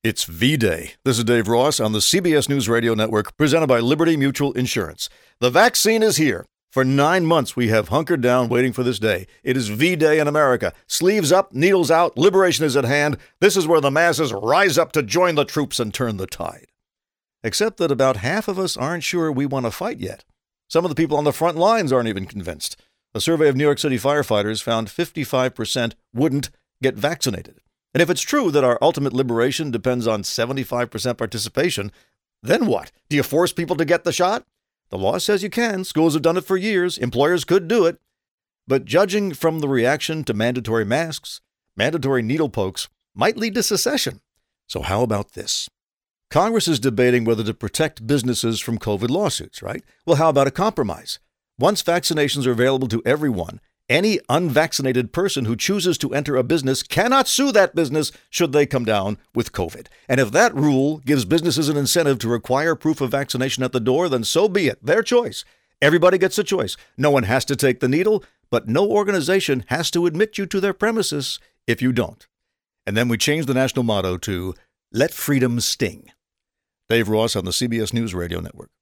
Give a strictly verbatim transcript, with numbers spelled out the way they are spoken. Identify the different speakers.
Speaker 1: It's V-Day. This is Dave Ross on the C B S News Radio Network, presented by Liberty Mutual Insurance. The vaccine is here. For nine months, we have hunkered down waiting for this day. It is V-Day in America. Sleeves up, needles out, liberation is at hand. This is where the masses rise up to join the troops and turn the tide. Except that about half of us aren't sure we want to fight yet. Some of the people on the front lines aren't even convinced. A survey of New York City firefighters found fifty-five percent wouldn't get vaccinated. And if it's true that our ultimate liberation depends on seventy-five percent participation, then what? Do you force people to get the shot? The law says you can. Schools have done it for years. Employers could do it. But judging from the reaction to mandatory masks, mandatory needle pokes might lead to secession. So how about this? Congress is debating whether to protect businesses from COVID lawsuits, right? Well, how about a compromise? Once vaccinations are available to everyone, any unvaccinated person who chooses to enter a business cannot sue that business should they come down with COVID. And if that rule gives businesses an incentive to require proof of vaccination at the door, then so be it. Their choice. Everybody gets a choice. No one has to take the needle, but no organization has to admit you to their premises if you don't. And then we change the national motto to Let Freedom Sting. Dave Ross on the C B S News Radio Network.